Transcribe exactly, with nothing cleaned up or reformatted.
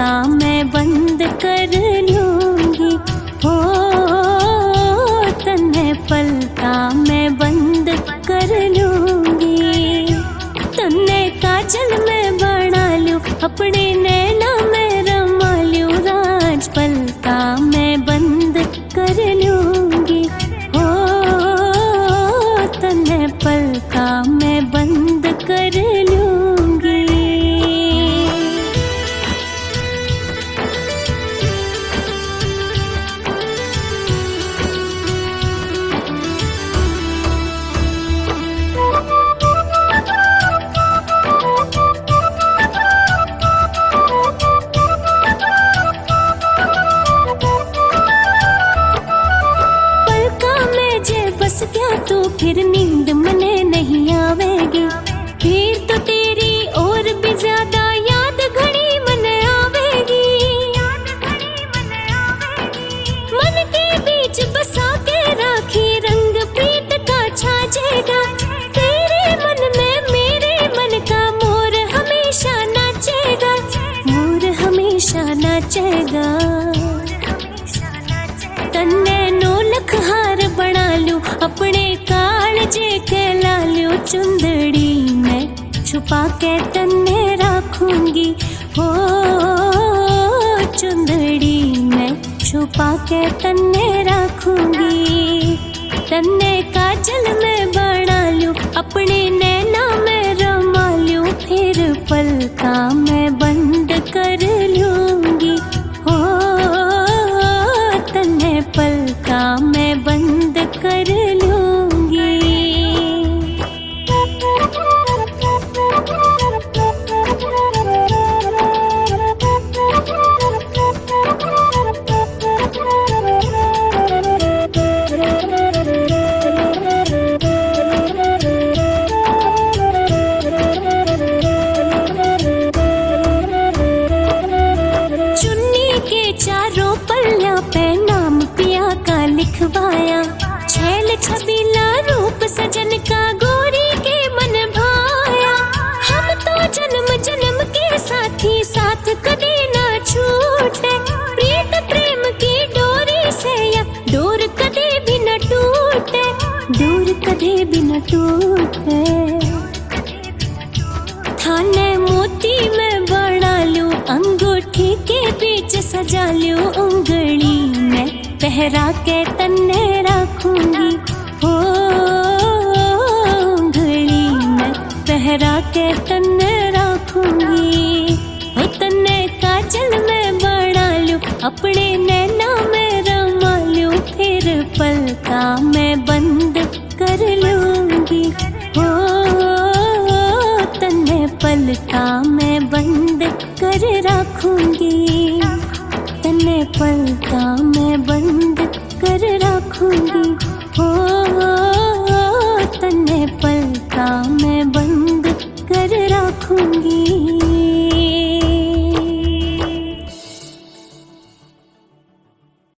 का मैं बंद कर लूंगी, हो तन्ने पलका मैं बंद कर लूंगी। तन्ने काजल में बना लूं, अपने नैना में रमा लूं, राज पलका मैं बंद कर लूंगी, हो तन्ने पलका मैं बंद कर लूंगी। बस क्या तू फिर नींद मने नहीं आवेगी, फिर तो तेरी और भी ज्यादा याद घड़ी मन आवेगी। मन के बीच बसा के राखी रंग प्रीत का छाजेगा, तेरे मन में मेरे मन का मोर हमेशा नाचेगा, मोर हमेशा नाचेगा। तन्ने नो लख हार बना लूं, अपने कालजे के लालू, चुंदड़ी में छुपा के तन्ने रखूंगी, हो चुंदड़ी में छुपा के तन्ने रखूंगी। तन्ने काजल में बना लूं, अपने नैना में रमा लूं, फिर पलका मैं बंद कर लूंगी, हो तन्ने पलका मैं बंद कर लूंगी। चुन्नी के चारों पल्ला पे नाम पिया का लिखवाया, छैल छबीला रूप सजन का गोरी के मन भाया। हम तो जन्म जन्म के साथी, साथ कदे ना छूटे, प्रीत प्रेम की डोरी से या डोर कदे भी न टूटे, डोर कदे भी न टूटे। थाने मोती में बना लूं, अंगूठी के बीच सजा लूं, उंगली में पहरा के तन्ने रखूंगी, हो उंगली में पहरा के तन्ने रखूंगी। हो तन्ने काजल में बना लूं, अपने